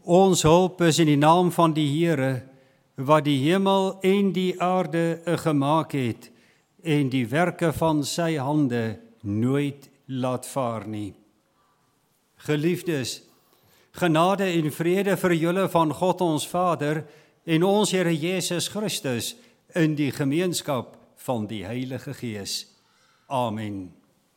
Ons hulp is in die naam van die Here, wat die hemel en die aarde gemaak het, en die werke van sy hande nooit laat vaar nie. Geliefdes, genade en vrede vir julle van God ons Vader en ons Here Jesus Christus in die gemeenskap van die Heilige Gees. Amen.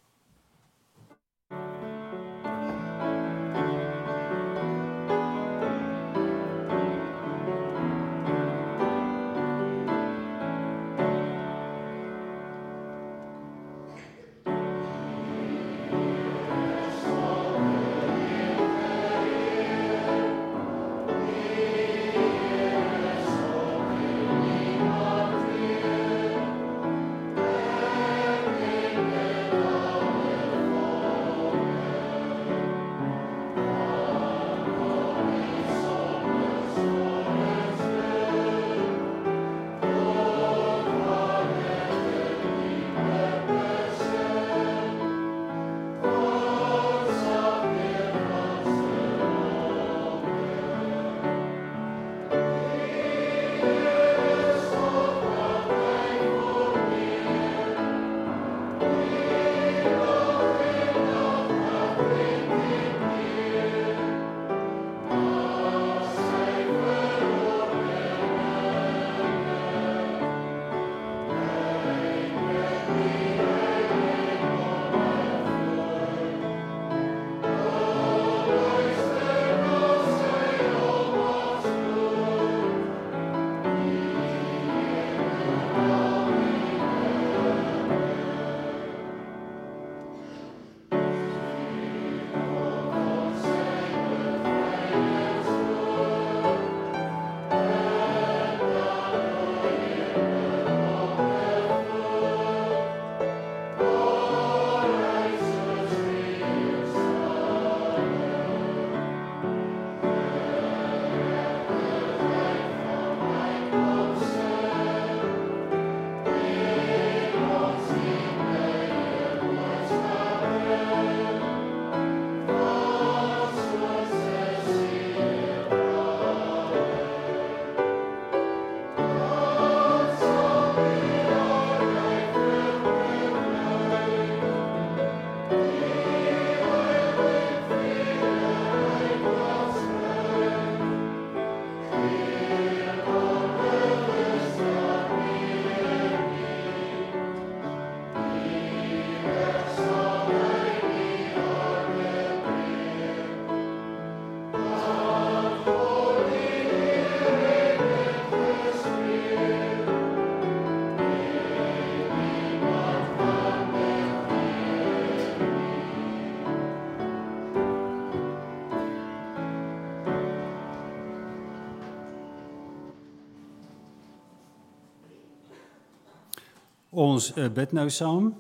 Ons bid nou saam.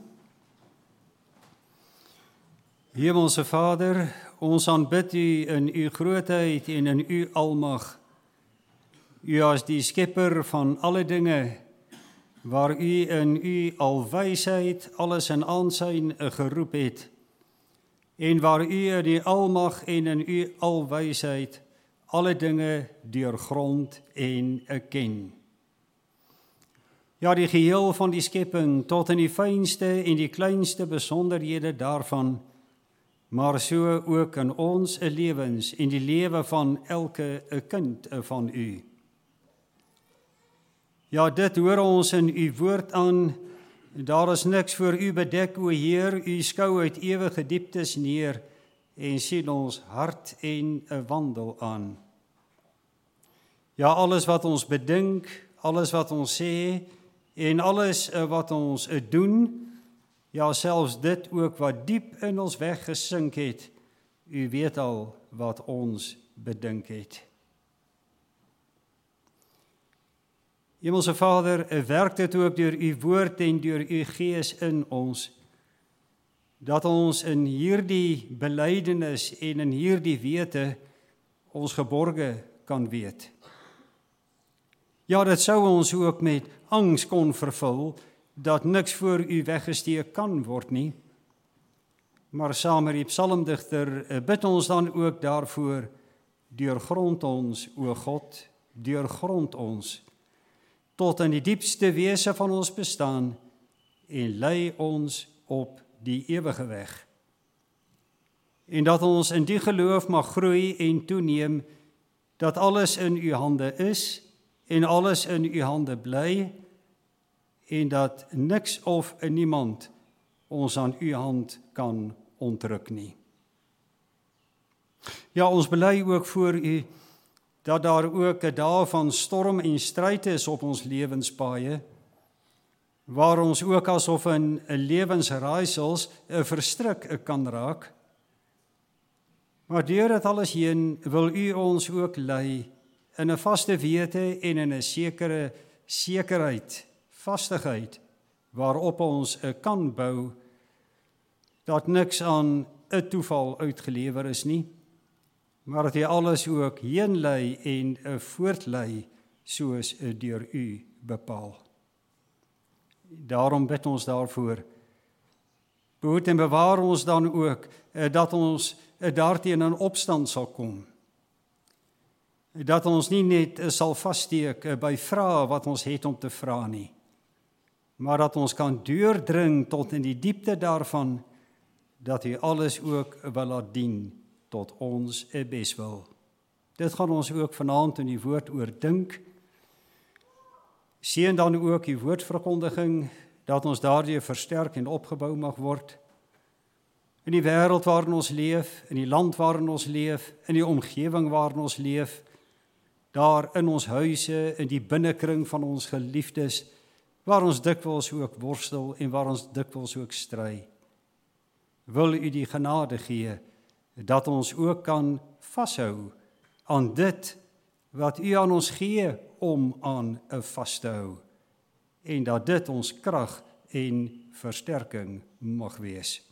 Hemelse Vader, ons aanbid U in U grootheid en in U almag. U as die skepper van alle dinge, waar U in U alwysheid alles in aansyn geroep het, en waar U in die almag en in U alwysheid alle dinge deurgrond en ken. Ja, die geheel van die skepping, tot in die fynste en die kleinste besonderhede daarvan, maar so ook in ons lewens en die lewe van elke kind van U. Ja, dit hoor ons in U woord aan, daar is niks voor U bedek, o Heer, U skou uit ewige dieptes neer en sien ons hart en wandel aan. Ja, alles wat ons bedink, alles wat ons sê, en alles wat ons doen, ja, selfs dit ook wat diep in ons weggesink het, U weet al wat ons bedink het. Hemelse Vader, werk dit ook deur U woord en deur U Gees in ons, dat ons in hierdie belydenis en in hierdie wete ons geborge kan weet. Ja, dit sou ons ook met angs kon vervul, dat niks voor U weggesteek kan word nie. Maar saam met die psalmdigter bid ons dan ook daarvoor, deurgrond ons, o God, deurgrond ons, tot in die diepste wese van ons bestaan, en lei ons op die ewige weg. En dat ons in die geloof mag groei en toeneem, dat alles in u hande is, en alles in u hande bly, en dat niks of niemand ons aan u hand kan ontruk nie. Ja, ons bely ook voor u, dat daar ook 'n dae van storm en stryd is op ons lewenspaaie, waar ons ook asof in 'n lewensraaisels verstrik kan raak. Maar deur dit alles heen wil u ons ook lei in 'n vaste wete en in 'n sekere sekerheid, vastigheid, waarop ons kan bou, dat niks aan 'n toeval uitgelewer is nie, maar dat hy alles ook heen lei en voortlei soos deur u bepaal. Daarom bid ons daarvoor. Behoed en bewaar ons dan ook, dat ons daarteen in opstand sal kom. Dat ons nie net sal vassteek by vrae wat ons het om te vra nie, maar dat ons kan deurdring tot in die diepte daarvan, dat hy alles ook wil laat dien tot ons beswil. Dit gaan ons ook vanaand in die woord oordink. Seën dan ook die woordverkondiging, dat ons daardeur versterk en opgebou mag word. In die wêreld waarin ons leef, in die land waarin ons leef, in die omgewing waarin ons leef, daar in ons huise, in die binnekring van ons geliefdes, waar ons dikwels ook worstel en waar ons dikwels ook stry. Wil u die genade gee, dat ons ook kan vashou aan dit wat u aan ons gee om aan vas te hou, en dat dit ons krag en versterking mag wees.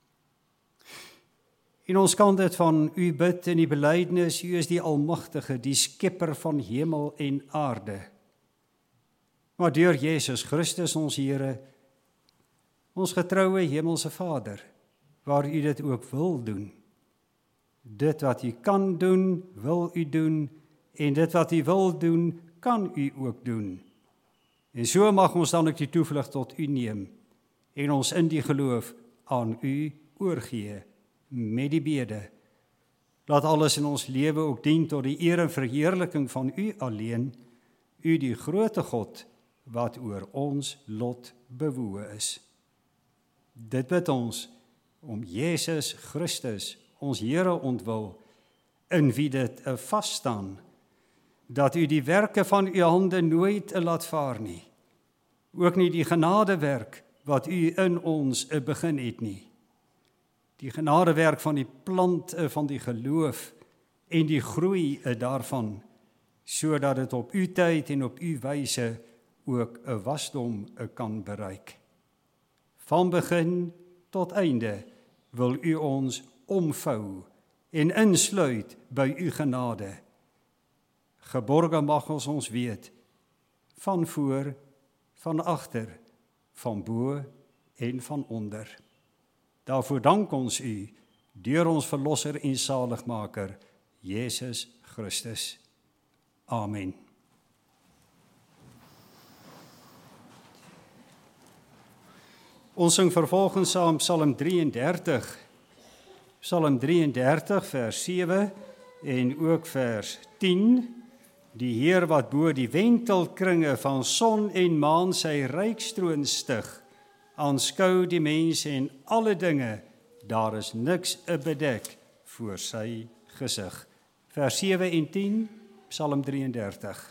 En ons kan dit van u bid in die belydenis, u is die Almagtige, die Skepper van hemel en aarde. Maar deur Jesus Christus ons Here, ons getroue hemelse Vader, waar u dit ook wil doen. Dit wat u kan doen, wil u doen, en dit wat u wil doen, kan u ook doen. En so mag ons dan ook die toevlug tot u neem, en ons in die geloof aan u oorgee, met die bede. Laat alles in ons lewe ook dien tot die eer en verheerliking van u alleen, u die grote God, wat oor ons lot bewoe is. Dit bid ons om Jesus Christus, ons Here ontwil, in wie dit vasstaan, dat u die werke van u hande nooit laat vaar nie, ook nie die genadewerk wat u in ons begin het nie, die genadewerk van die plant van die geloof en die groei daarvan, sodat dit op u tyd en op u wyse ook 'n wasdom kan bereik. Van begin tot einde wil u ons omvou en insluit by u genade. Geborge mag ons weet, van voor, van agter, van bo en van onder. Daarvoor dank ons u, deur ons Verlosser en Zaligmaker, Jesus Christus. Amen. Ons sing vervolgens saam Psalm 33. Psalm 33 vers 7 en ook vers 10. Die Heer wat bo die wentelkringe van son en maan sy rykstroon stig, aanskou die mens en alle dinge, daar is niks bedek voor sy gesig. Vers 7 en 10, Psalm 33.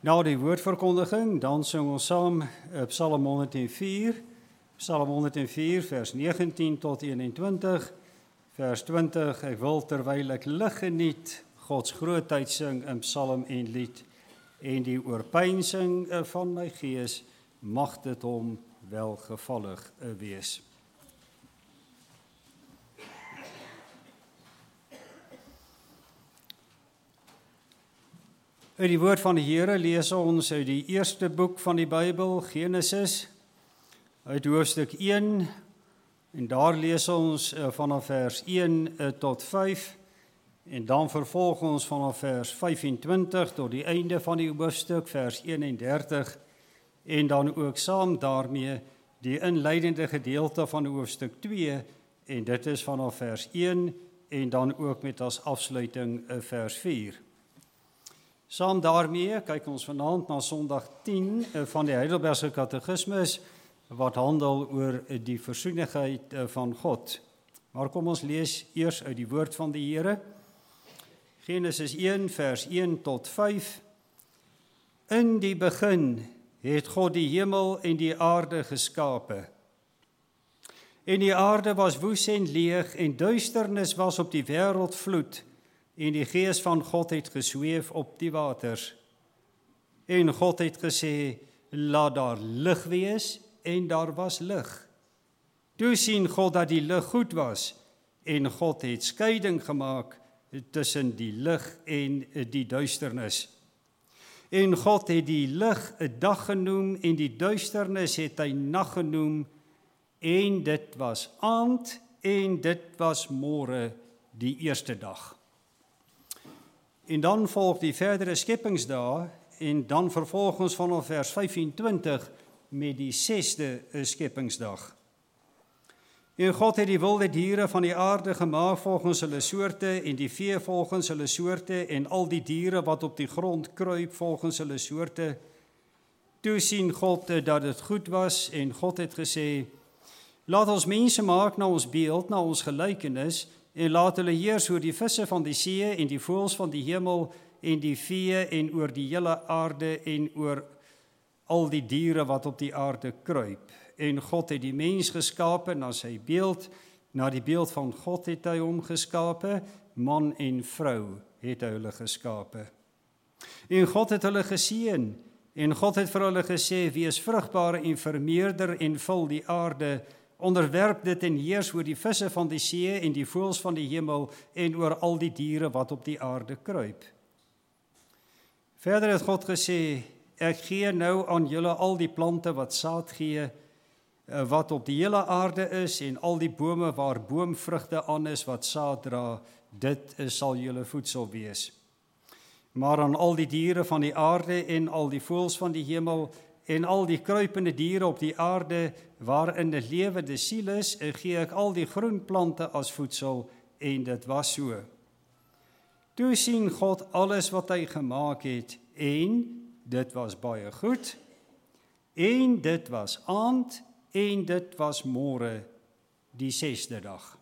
Na die woordverkondiging, dan sing ons saam Psalm 104, Psalm 104 vers 19 tot 21, vers 20, ek wil terwyl ek lig geniet, Gods grootheid sing in psalm en lied, en die oorpeinsing van my gees, mag dit hom welgevallig wees. Uit die woord van die Here lees ons uit die eerste boek van die Bybel, Genesis, uit hoofstuk 1, en daar lees ons vanaf vers 1 tot 5, en dan vervolg ons vanaf vers 25 tot die einde van die hoofstuk, vers 31, en dan ook saam daarmee die inleidende gedeelte van hoofstuk 2, en dit is vanaf vers 1, en dan ook met as afsluiting vers 4. Saam daarmee kyk ons vanaand na Sondag 10 van die Heidelbergse Katekismus, wat handel oor die versoenigheid van God. Maar kom ons lees eers uit die woord van die Here. Genesis 1 vers 1 tot 5. In die begin het God die hemel en die aarde geskape. En die aarde was woes en leeg, en duisternis was op die wêreld vloed, en die gees van God het gesweef op die waters. En God het gesê, laat daar lig wees, en daar was lig. Toe sien God dat die lig goed was, en God het skeiding gemaak tussen die lig en die duisternis. En God het die lig 'n dag genoem, en die duisternis het hy nag genoem, en dit was aand, en dit was môre, die eerste dag. En dan volg die verdere skepingsdae, en dan vervolg ons vanaf vers 25 met die 6de skepingsdag. En God het die wilde diere van die aarde gemaak volgens hulle soorte, en die vee volgens hulle soorte, en al die diere wat op die grond kruip volgens hulle soorte. Toe sien God dat dit goed was, en God het gesê, laat ons mense maak na ons beeld, na ons gelykenis, en laat hulle heers oor die visse van die see, en die voëls van die hemel, en die vee, en oor die hele aarde, en oor al die diere wat op die aarde kruip. En God het die mens geskape na sy beeld, na die beeld van God het hy hom geskape, man en vrou het hy hulle geskape. En God het hulle geseën, en God het vir hulle gesê, wees vrugbaar en vermeerder en vul die aarde, onderwerp dit en heers oor die visse van die see en die voëls van die hemel en oor al die diere wat op die aarde kruip. Verder het God gesê, ek gee nou aan julle al die plante wat saad gee, wat op die hele aarde is, en al die bome waar boomvrugte aan is wat saad dra, dit sal julle voedsel wees. Maar aan al die diere van die aarde en al die voëls van die hemel en al die kruipende diere op die aarde, waarin 'n lewende siel is, gee ek al die groen plante as voedsel, en dit was so. Toe sien God alles wat hy gemaak het, en dit was baie goed, en dit was aand, en dit was môre, die 6de dag.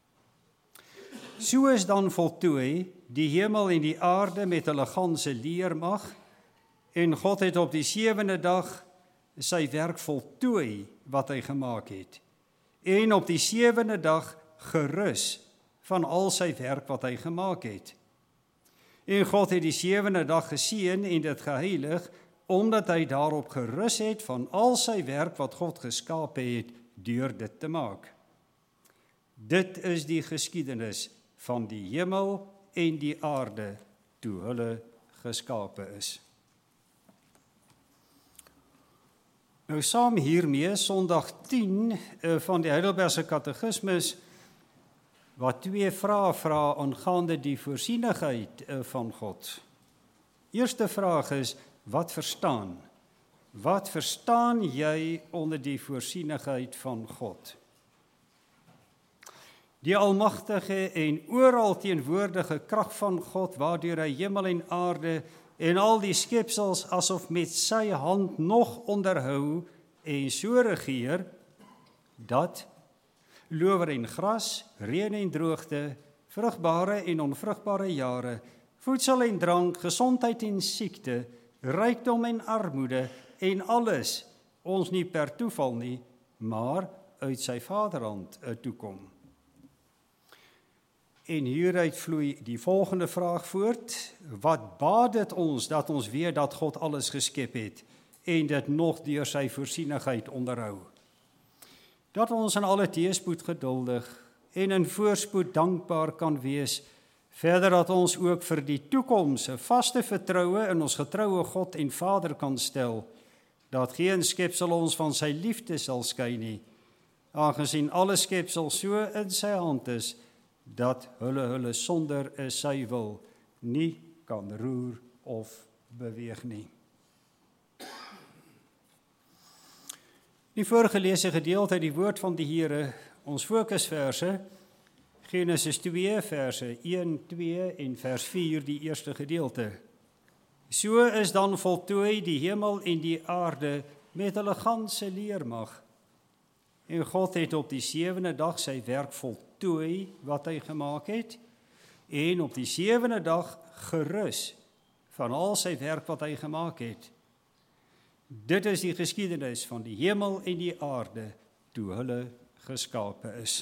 So is dan voltooi die hemel en die aarde met hulle ganse leermag, en God het op die 7de dag sy werk voltooi wat hy gemaak het, en op die 7de dag gerus van al sy werk wat hy gemaak het. En God het die 7de dag geseën en dit geheilig, omdat hy daarop gerus het van al sy werk wat God geskape het, deur dit te maak. Dit is die geskiedenis van die hemel en die aarde, toe hulle geskape is. Nou saam hiermee, Sondag 10 van die Heidelbergse Katekismus, wat 2 vrae vra aangaande die voorsienigheid van God. Eerste vraag is, wat verstaan? Wat verstaan jy onder die voorsienigheid van God? Die almagtige en oral teenwoordige krag van God, waardeur hy hemel en aarde en al die skepsels asof met sy hand nog onderhou en so regeer, dat lower en gras, reën en droogte, vrugbare en onvrugbare jare, voedsel en drank, gesondheid en siekte, rykdom en armoede en alles ons nie per toeval nie, maar uit sy vaderhand toekom. En hieruit vloei die volgende vraag voort: wat baat dit ons dat ons weet dat God alles geskep het en dit nog deur sy voorsienigheid onderhou? Dat ons in alle teëspoed geduldig en in voorspoed dankbaar kan wees, verder dat ons ook vir die toekoms 'n vaste vertroue in ons getroue God en Vader kan stel, dat geen skepsel ons van sy liefde sal skei nie, aangesien alle skepsel so in sy hand is, dat hulle sonder sy wil nie kan roer of beweeg nie. Die voorgelese gedeelte uit die woord van die Here, ons fokusverse, Genesis 2, verse 1, 2 en vers 4, die eerste gedeelte. So is dan voltooi die hemel en die aarde met hulle ganse leermag. En God het op die 7de dag sy werk voltooi wat hy gemaak het, en op die 7de dag gerus van al sy werk wat hy gemaak het. Dit is die geskiedenis van die hemel en die aarde toe hulle geskape is.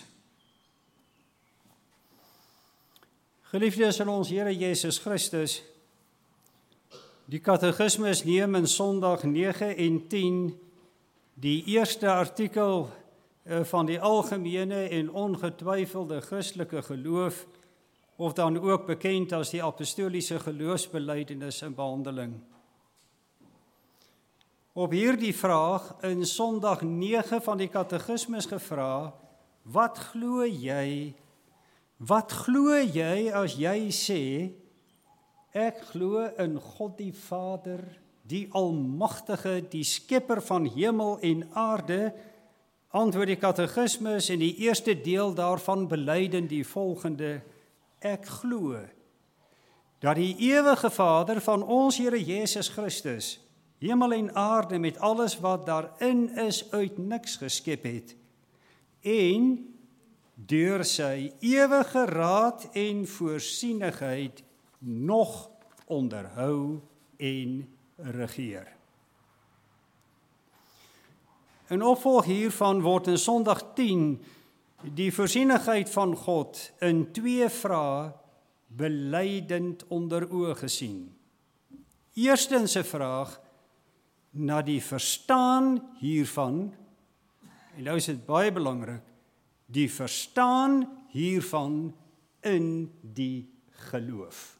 Geliefdes in ons Here Jesus Christus, die katekismus neem in Sondag 9 en 10 die eerste artikel van die algemene en ongetwyfelde Christelike geloof, of dan ook bekend as die apostoliese geloofsbelijdenis in behandeling. Op hierdie vraag in Sondag 9 van die katekismus gevra: wat glo jy? Wat glo jy as jy sê, ek glo in God die Vader, die Almagtige, die Skepper van hemel en aarde? Antwoord die katekismus in die eerste deel daarvan belyden die volgende: ek glo dat die ewige Vader van ons Here Jesus Christus, hemel en aarde met alles wat daarin is, uit niks geskep het, en deur sy ewige raad en voorsienigheid nog onderhou en regeer. In opvolg hiervan word in Sondag 10 die voorsienigheid van God in 2 vrae belydend onder oë gesien. Eerstens 'n vraag na die verstaan hiervan, en nou is dit baie belangrik, die verstaan hiervan in die geloof.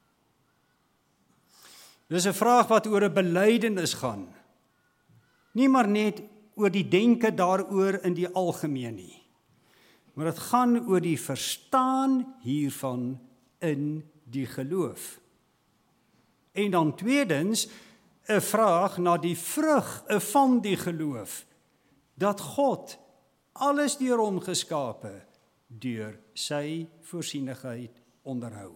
Dis 'n vraag wat oor 'n belydenis gaan, nie maar net oor die denke daaroor in die algemeen nie, maar dit gaan oor die verstaan hiervan in die geloof. En dan tweedens, 'n vraag na die vrug van die geloof, dat God alles deur hom geskape, deur sy voorsienigheid onderhou.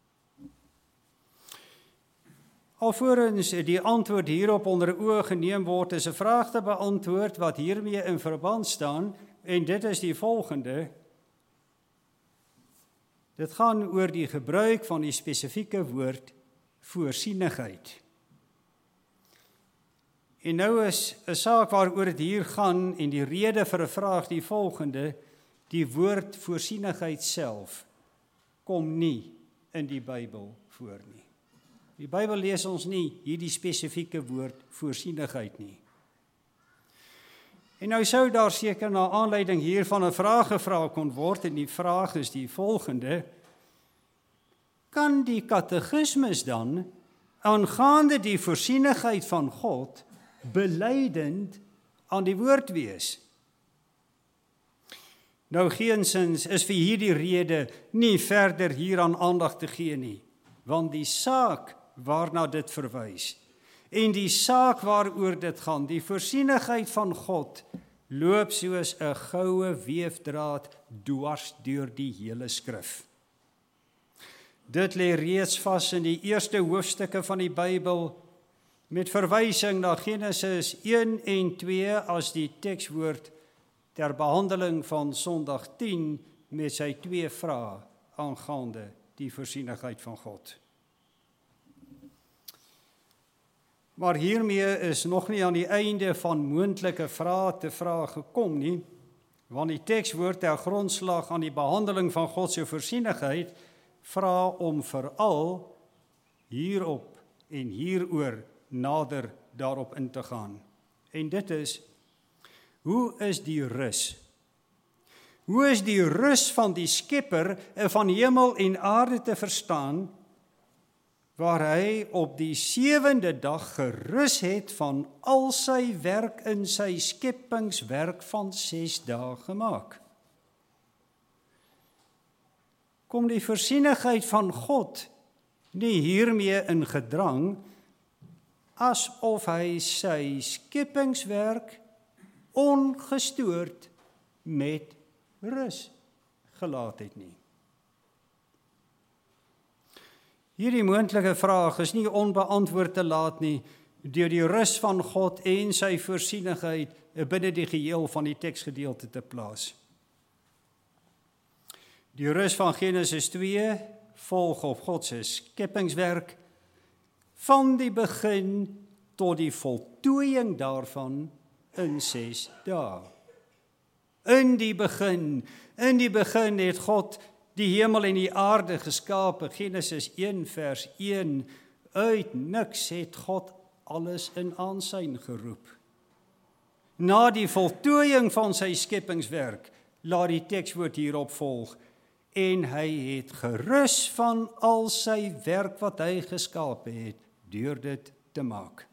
Alvorens die antwoord hierop onder oë geneem word, is 'n vraag te beantwoord wat hiermee in verband staan, en dit is die volgende. Dit gaan oor die gebruik van die spesifieke woord voorsienigheid. En nou is 'n saak waaroor dit hier gaan, en die rede vir 'n vraag die volgende: die woord voorsienigheid self kom nie in die Bybel voor nie. Die Bybel lees ons nie hierdie spesifieke woord voorsienigheid nie. En nou sou daar seker na aanleiding hiervan 'n vraag gevra kon word, en die vraag is die volgende: kan die katekismus dan aangaande die voorsienigheid van God belydend aan die woord wees? Nou geensins is vir hierdie rede nie verder hieraan aandag te gee nie, want die saak waarna dit verwys en die saak waaroor dit gaan, die voorsienigheid van God, loop soos 'n goue weefdraad dwars deur die hele skrif. Dit lê reeds vas in die eerste hoofstukke van die Bybel, met verwysing na Genesis 1 en 2 as die tekswoord ter behandeling van Sondag 10 met sy 2 vrae aangaande die voorsienigheid van God. Maar hiermee is nog nie aan die einde van moontlike vrae te vra gekom nie, want die tekswoord ter grondslag aan die behandeling van God se voorsienigheid vra om veral hierop en hieroor nader daarop in te gaan. En dit is, hoe is die rus? Hoe is die rus van die Skepper van hemel en aarde te verstaan, waar hy op die 7de dag gerus het van al sy werk in sy skepingswerk van 6 dae gemaak? Kom die voorsienigheid van God nie hiermee in gedrang, asof hy sy skepingswerk ongestoord met rus gelaat het nie? Hierdie moontlike vraag is nie onbeantwoord te laat nie deur die rus van God en sy voorsienigheid binne die geheel van die teksgedeelte te plaas. Die rus van Genesis 2 volg op God se skepingswerk van die begin tot die voltooiing daarvan in 6 dae. In die begin het God die hemel en die aarde geskape. Genesis 1 vers 1. Uit niks het God alles in aansyn geroep. Na die voltooiing van sy skepingswerk, laat die tekswoord hierop volg, en hy het gerus van al sy werk wat hy geskape het, deur dit te maak.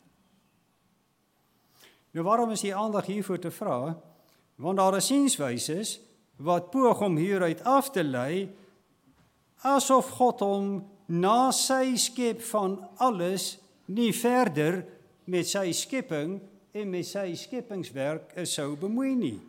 Nou waarom is die aandag hiervoor te vra? Want daar is sienswyses wat poog om hieruit af te lei, asof God hom na sy skep van alles nie verder met sy skepping en met sy skepingswerk sou bemoei nie.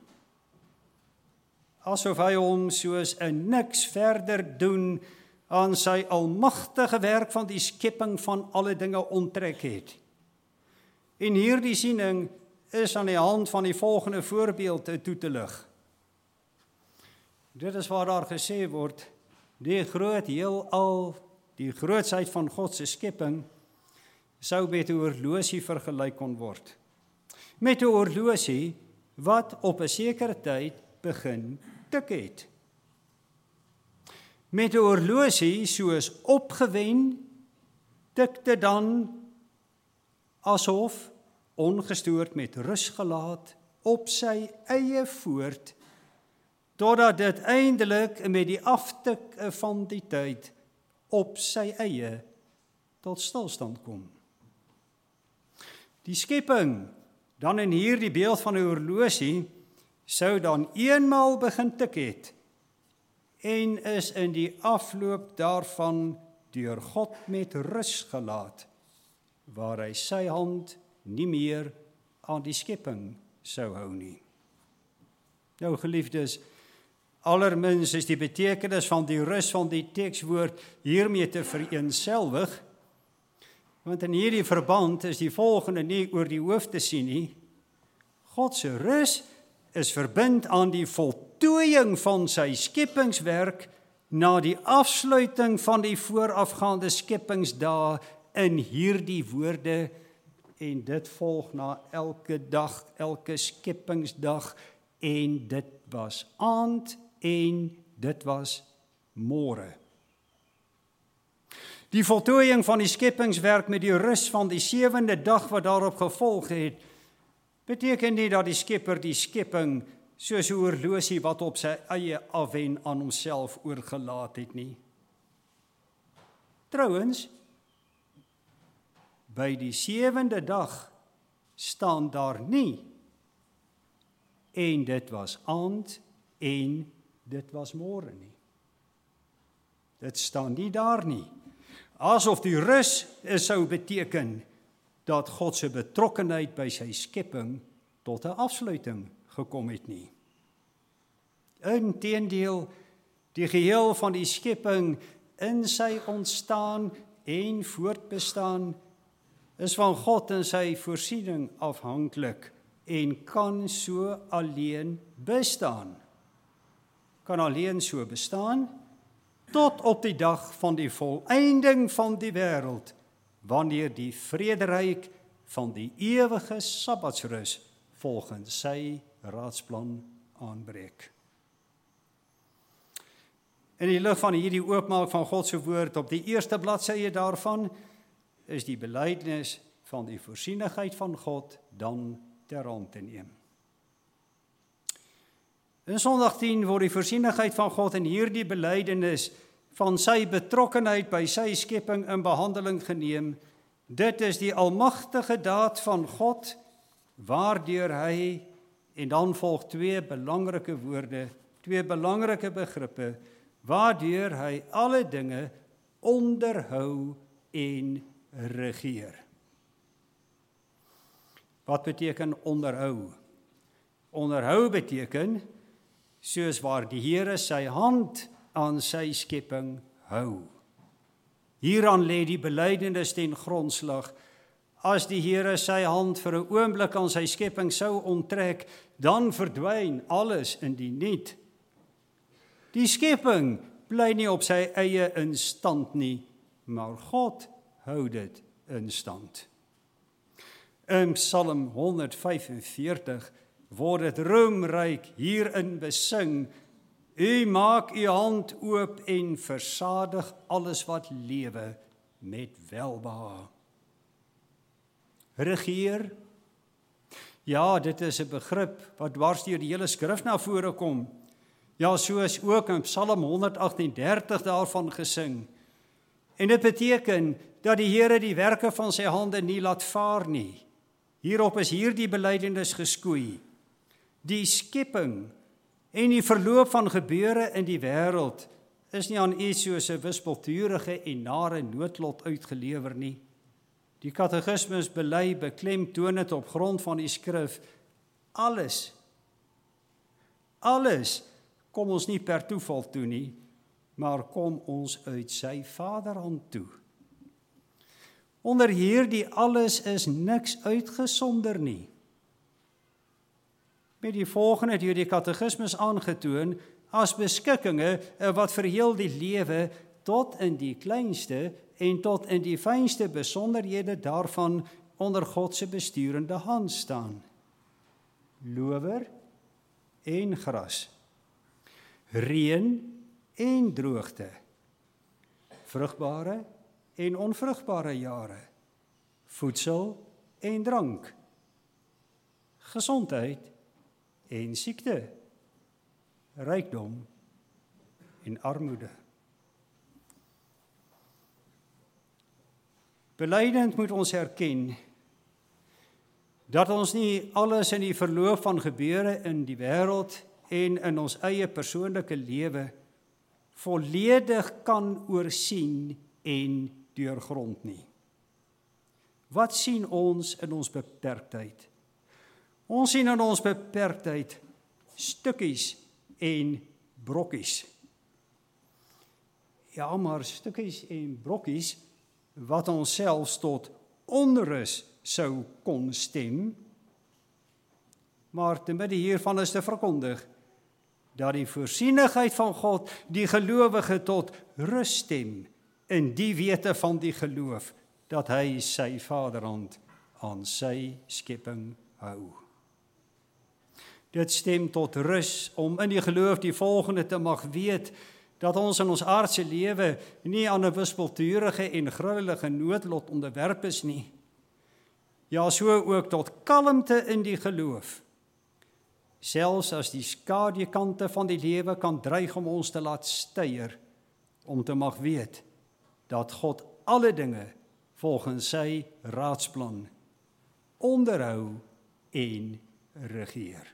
Asof hy hom soos 'n niks verder doen aan sy almagtige werk van die skepping van alle dinge onttrek het. En hierdie siening is aan die hand van die volgende voorbeeld toe te lig. Dit is waar daar gesê word, die groot heelal, die grootsheid van God se skepping, sou met 'n horlosie vergelyk kon word. Met 'n horlosie wat op 'n sekere tyd begin tik het. Met 'n horlosie soos opgewen, tikte dan asof ongestoord met rus gelaat op sy eie voort, totdat dit eindelik met die aftik van die tyd op sy eie tot stilstand kom. Die skepping, dan in hierdie beeld van 'n horlosie, sou dan eenmaal begin tik het en is in die afloop daarvan deur God met rus gelaat, waar hy sy hand nie meer aan die skepping sou hou nie. Nou geliefdes, allermins is die betekenis van die rus van die tekswoord hiermee te vereenselwig, want in hierdie verband is die volgende nie oor die hoof te sien nie. God se rus is verbind aan die voltooiing van sy skepingswerk na die afsluiting van die voorafgaande skepingsdae in hierdie woorde, en dit volg na elke dag, elke skepingsdag, en dit was aand en dit was môre. Die voltooiing van die skepingswerk met die rus van die 7de dag wat daarop gevolg het, beteken nie dat die Skepper die skepping soos 'n horlosie wat op sy eie afwen aan homself oorgelaat het nie. Trouwens, by die 7de dag staan daar nie, en dit was aand en dit was môre nie. Dit staan nie daar nie. Asof die rus sou beteken dat God se betrokkenheid by sy skepping tot 'n afsluiting gekom het nie. Inteendeel, die geheel van die skepping in sy ontstaan en voortbestaan is van God en sy voorsiening afhanklik en kan so alleen bestaan. Kan alleen so bestaan tot op die dag van die volëinding van die wêreld, wanneer die vrederyk van die ewige Sabbatsrus volgens sy raadsplan aanbreek. In die lig van hierdie oopmaak van God se woord op die eerste bladsye daarvan is die belydenis van die voorsienigheid van God dan ter hand te neem. In Sondag 10 word die voorsienigheid van God in hierdie belydenis van sy betrokkenheid by sy skepping in behandeling geneem. Dit is die almagtige daad van God, waardeur hy, en dan volg twee belangrike woorde, twee belangrike begrippe, waardeur hy alle dinge onderhou en regeer. Wat beteken onderhou? Onderhou beteken, soos waar die Here sy hand aan sy skepping hou. Hieraan lê die belydenis ten grondslag. As die Here sy hand vir 'n oomblik aan sy skepping sou onttrek, dan verdwyn alles in die niet. Die skepping bly nie op sy eie in stand nie, maar God hou dit in stand. In Psalm 145 word dit roemryk hierin besing: U maak u hand oop en versadig alles wat lewe met welbehae. Regeer? Ja, dit is 'n begrip wat dwars deur die hele skrif na vore kom. Ja, soos ook in Psalm 138 daarvan gesing. En dit beteken dat die Here die werke van sy hande nie laat vaar nie. Hierop is hierdie belydenis geskoei. Die skepping en die verloop van gebeure in die wêreld is nie aan iets soos 'n wispelturige en nare noodlot uitgelewer nie. Die katekismus bely beklemtoon dit op grond van die skrif. Alles kom ons nie per toeval toe nie, maar kom ons uit sy Vaderhand toe. Onder hierdie alles is niks uitgesonder nie. Met die volgende deur die katekismus aangetoon as beskikkinge wat vir heel die lewe tot in die kleinste en tot in die fynste besonderhede daarvan onder God se besturende hand staan. Lower en gras, reën en droogte, vrugbare en onvrugbare jare, voedsel en drank, gesondheid en siekte, rykdom en armoede. Belydend moet ons erken dat ons nie alles in die verloop van gebeure in die wêreld en in ons eie persoonlike lewe volledig kan oorsien en deurgrond nie. Wat sien ons in ons beperktheid? Ons sien in ons beperktheid stukkies en brokkies. Ja, maar stukkies en brokkies wat ons selfs tot onrus sou kon stem, maar te midde hiervan is te verkondig dat die voorsienigheid van God die gelowige tot rus stem in die wete van die geloof dat hy sy Vaderhand aan sy skepping hou. Dit stem tot rus om in die geloof die volgende te mag weet, dat ons in ons aardse lewe nie aan 'n wispelturige en gruwelige noodlot onderwerp is nie. Ja, so ook tot kalmte in die geloof. Selfs as die skadukante van die lewe kan dreig om ons te laat steier, om te mag weet dat God alle dinge volgens sy raadsplan onderhou en regeer.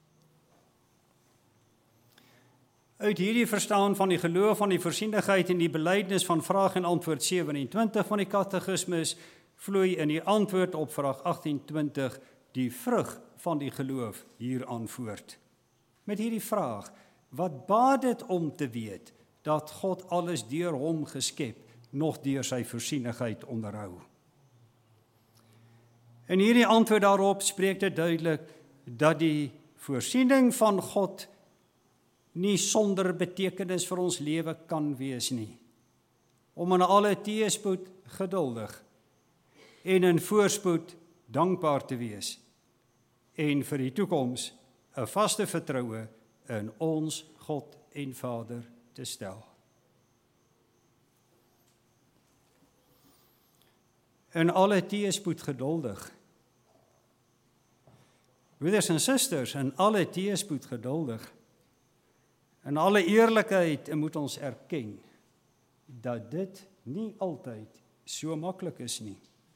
Uit hierdie verstaan van die geloof van die voorsienigheid en die belydenis van vraag en antwoord 27 van die katekismus vloei in die antwoord op vraag 1820 die vrug van die geloof hieraan voort. Met hierdie vraag, wat baat dit om te weet dat God alles deur hom geskep, nog deur sy voorsienigheid onderhou? In hierdie antwoord daarop spreek dit duidelik dat die voorsiening van God nie sonder betekenis vir ons lewe kan wees nie. Om in alle teëspoed geduldig en in voorspoed dankbaar te wees en vir die toekoms 'n vaste vertroue in ons God en Vader te stel. In alle teëspoed geduldig. Broeders en susters, in alle teëspoed geduldig. In alle eerlikheid moet ons erken dat dit nie altyd so maklik is nie.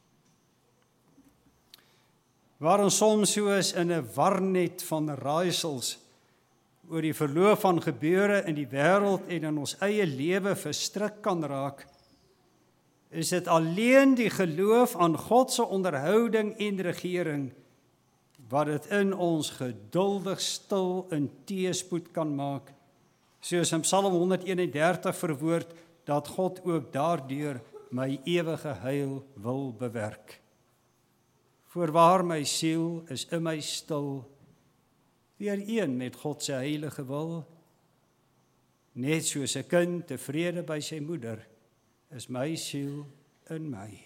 Waar ons soms soos in 'n warnet van raaisels oor die verloop van gebeure in die wêreld en in ons eie lewe verstrik kan raak, is dit alleen die geloof aan God se onderhouding en regering wat dit in ons geduldig stil in teëspoed kan maak, soos in Psalm 131 verwoord, dat God ook daardeur my ewige heil wil bewerk. Voorwaar my siel is in my stil, weer een met God se heilige wil, net soos 'n kind tevrede by sy moeder, is my siel in my.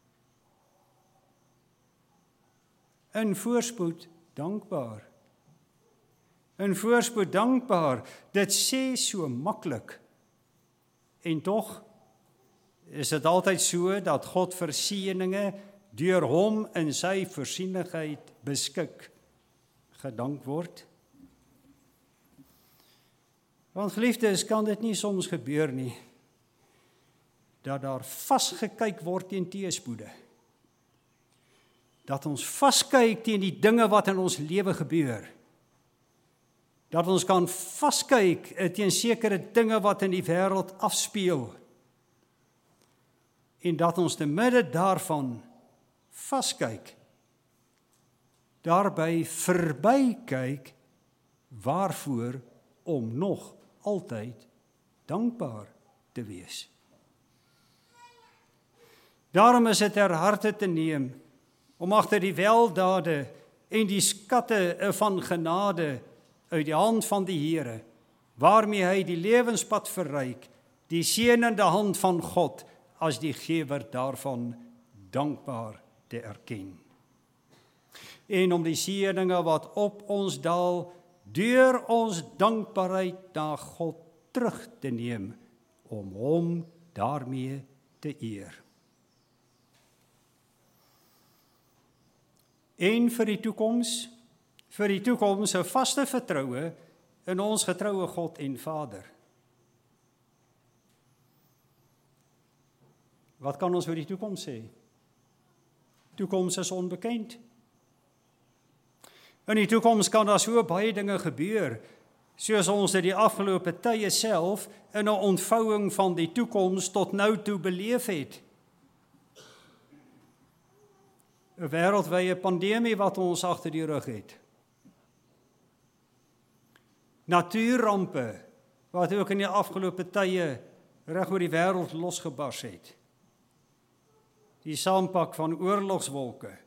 In voorspoed dankbaar. In voorspoed dankbaar, dit sê so maklik. En tog is dit altyd so dat God verseëninge deur hom in sy voorsienigheid beskik, gedank word. Want geliefdes, kan dit nie soms gebeur nie, dat daar vasgekyk word teen teëspoede. Dat ons vaskyk teen die dinge wat in ons lewe gebeur. Dat ons kan vaskyk teen sekere dinge wat in die wêreld afspeel. En dat ons te midde daarvan vaskyk. Daarby verbykyk waarvoor om nog altyd dankbaar te wees. Daarom is dit ter harte te neem om agter die weldade en die skatte van genade uit die hand van die Here, waarmee hy die lewenspad verryk, die seënende hand van God as die gewer daarvan dankbaar te erken. En om die seëninge wat op ons daal, deur ons dankbaarheid na God terug te neem, om hom daarmee te eer. En vir die toekoms 'n vaste vertroue in ons getroue God en Vader. Wat kan ons oor die toekoms sê? Toekoms is onbekend. In die toekoms kan daar so baie dinge gebeur, soos ons dit die afgelope tye self in 'n ontvouing van die toekoms tot nou toe beleef het. 'n wêreldwye pandemie wat ons agter die rug het. Natuurrampe wat ook in die afgelope tye reg oor die wêreld losgebars het. Die saampak van oorlogswolke.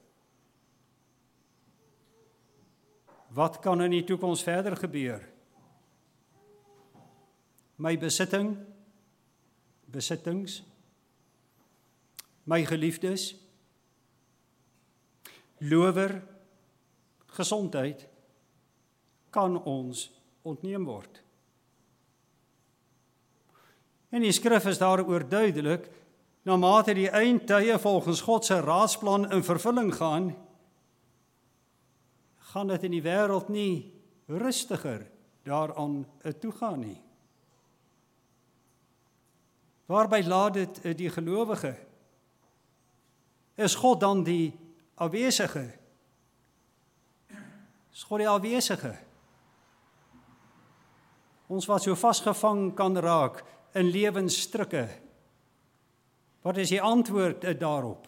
Wat kan in die toekoms verder gebeur? My besittings, my geliefdes, lower, gesondheid, kan ons ontneem word. En die skrif is daaroor duidelik, na mate die eindtye volgens God se raadsplan in vervulling gaan dit in die wêreld nie rustiger daaraan toegaan nie. Waarby laat dit die gelowige? Is God dan die afwesige? Is God die afwesige? Ons wat so vasgevang kan raak in lewensstrikke. Wat is die antwoord daarop?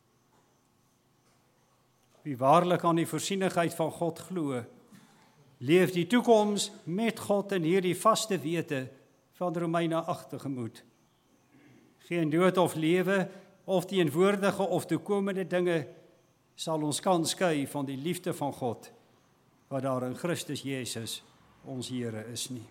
Wie waarlik aan die voorsienigheid van God glo, leef die toekoms met God in hierdie vaste wete van Romeine 8 tegemoet. Geen dood of lewe, of teenwoordige of toekomende dinge sal ons kan skei van die liefde van God, wat daar in Christus Jesus, ons Here, is nie.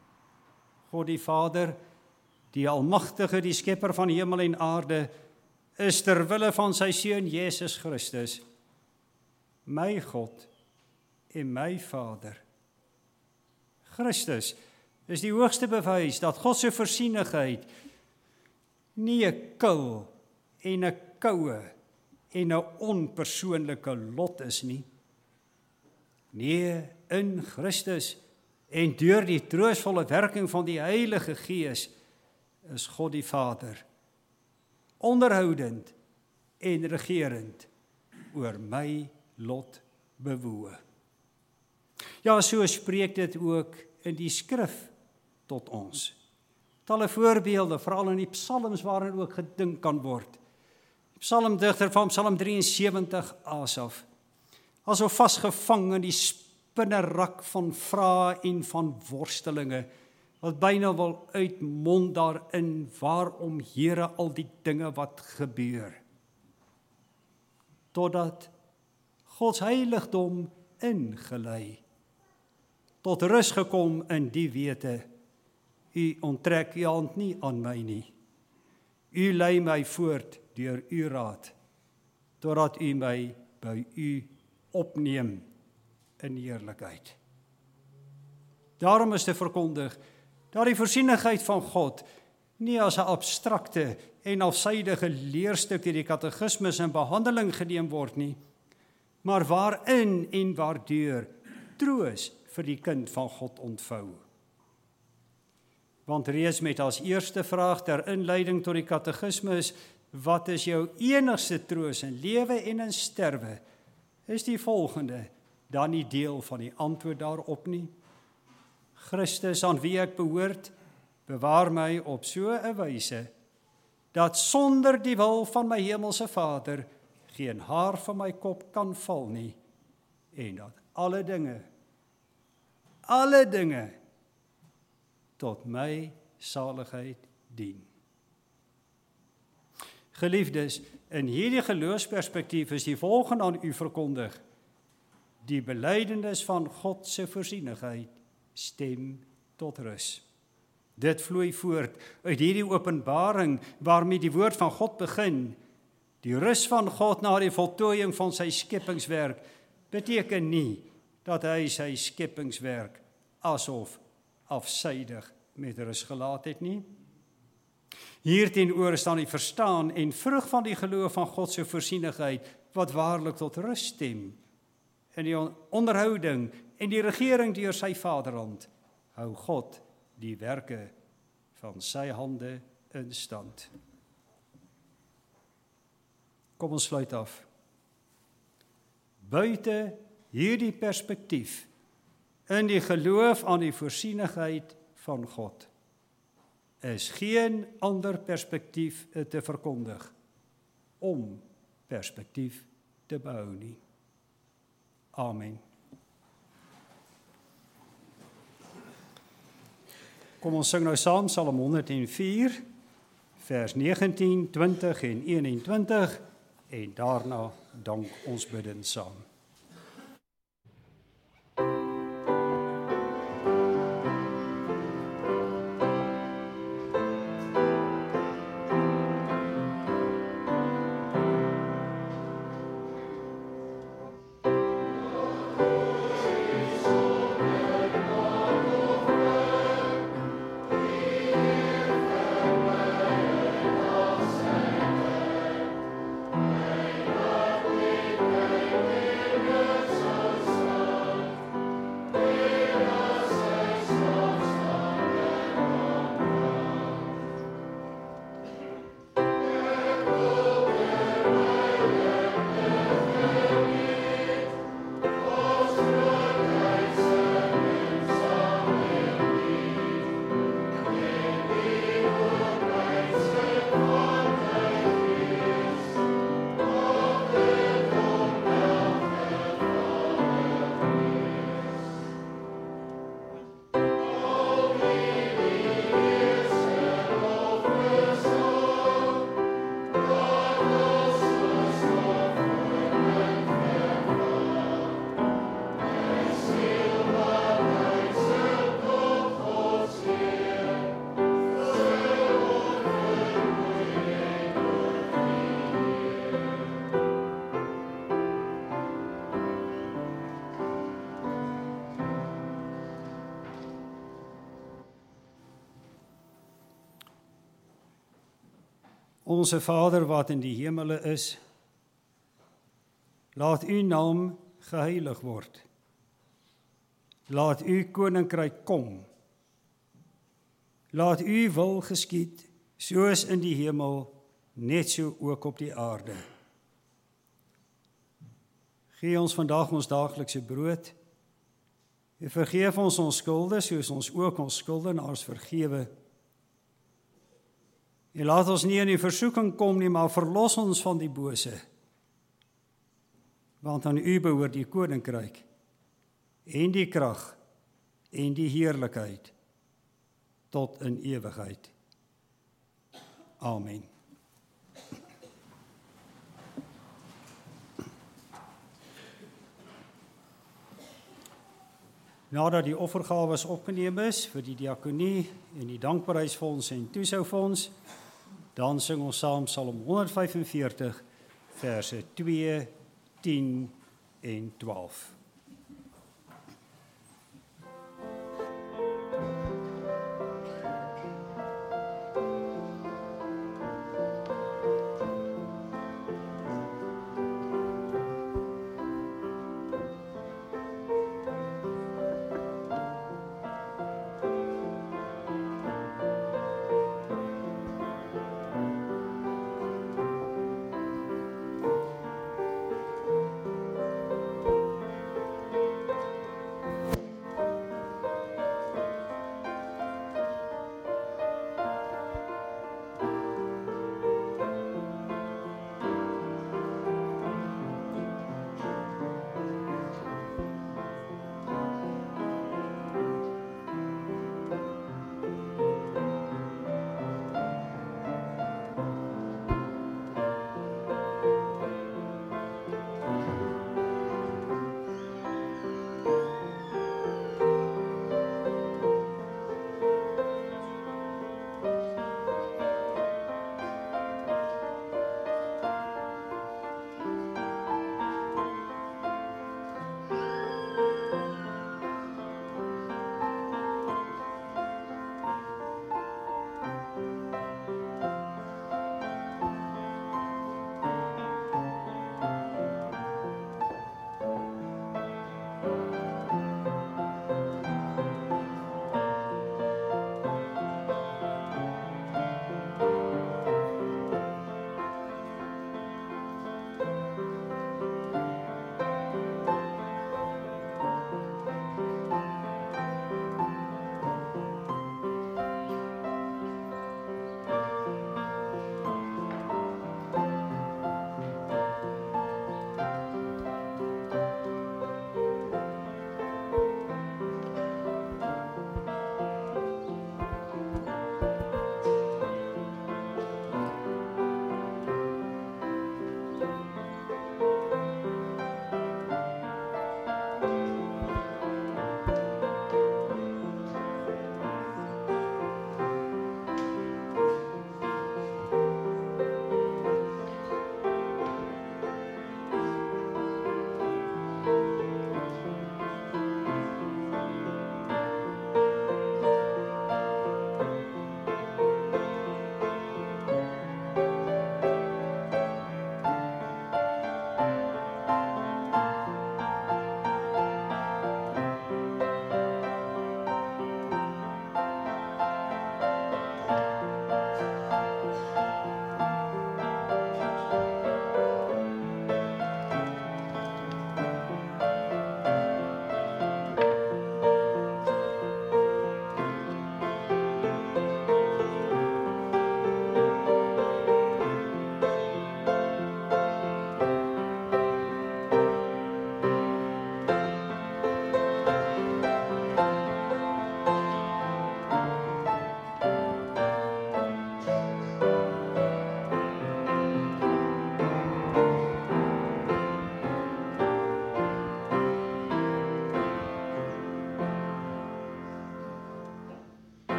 God die Vader, die Almagtige, die Skepper van hemel en aarde, is ter wille van sy Seun Jesus Christus, my God en my Vader. Christus is die hoogste bewys dat God se voorsienigheid nie 'n kil en 'n koue en 'n onpersoonlike lot is nie. Nee, in Christus en deur die troostvolle werking van die Heilige Gees is God die Vader onderhoudend en regerend oor my lot bewoe. Ja, so spreek dit ook in die skrif tot ons. Talle voorbeelde, veral in die psalms waarin ook gedink kan word. Die psalmdigter van Psalm 73, Asaf, asof vasgevang in die spinnerak van vrae en van worstelinge, wat byna wil uitmond daarin, waarom Here al die dinge wat gebeur. Totdat Gods heiligdom ingelei, tot rus gekom in die wete, U onttrek U hand nie aan my nie. U lei my voort deur U raad, totdat U my by U opneem in heerlikheid. Daarom is te verkondig dat die voorsienigheid van God nie as 'n abstrakte en afsydige leerstuk deur die katekismes in behandeling geneem word nie, maar waarin en waardeur troos vir die kind van God ontvou. Want reeds met as eerste vraag ter inleiding tot die katekismes, wat is jou enigste troos in lewe en in sterwe, is die volgende dan nie deel van die antwoord daarop nie. Christus, aan wie ek behoort, bewaar my op so 'n wyse, dat sonder die wil van my hemelse Vader geen haar van my kop kan val nie, en dat alle dinge tot my saligheid dien. Geliefdes, in hierdie geloofsperspektief is die volgende aan u verkondig: die belydenis van God se voorsienigheid stem tot rus. Dit vloei voort uit hierdie openbaring waarmee die woord van God begin. Die rus van God na die voltooiing van sy skepingswerk beteken nie dat hy sy skepingswerk asof afsydig met rus gelaat het nie. Hierteenoor staan die verstaan en vrug van die geloof van God se voorsienigheid wat waarlik tot rus stem. In die onderhouding en die regering deur sy vaderhand hou God die werke van sy hande in stand. Kom ons sluit af. Buite hierdie perspektief, in die geloof aan die voorsienigheid van God, is geen ander perspektief te verkondig om perspektief te behou nie. Amen. Kom ons sing nou saam Psalm 104, vers 19, 20 en 21 en daarna dank ons bidden saam. Amen. Onze Vader wat in die hemele is, laat u naam geheilig word. Laat u koninkryk kom. Laat u wil geskied, soos in die hemel, net so ook op die aarde. Gee ons vandag ons daaglikse brood. En vergeef ons skulde, soos ons ook ons skuldenaars vergewe. En laat ons nie in die versoeking kom nie, maar verlos ons van die bose. Want aan u behoort die koninkryk, en die krag, en die heerlikheid, tot in ewigheid. Amen. Nadat die offergawe opgeneem is vir die diakonie en die dankbaarheidsfonds en toesoufonds, dan sing ons saam Psalm 145, verse 2, 10 en 12.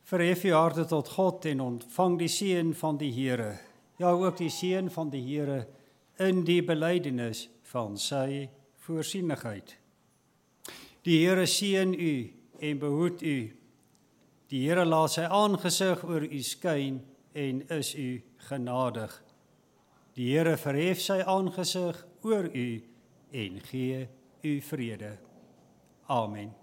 Verhef u harte tot God en ontvang die seën van die Here. Ja, ook die seën van die Here in die belydenis van sy voorsienigheid. Die Here seën u en behoed u. Die Here laat sy aangesig oor u skyn en is u genadig. Die Here verhef sy aangesig oor u en gee u vrede. Amen.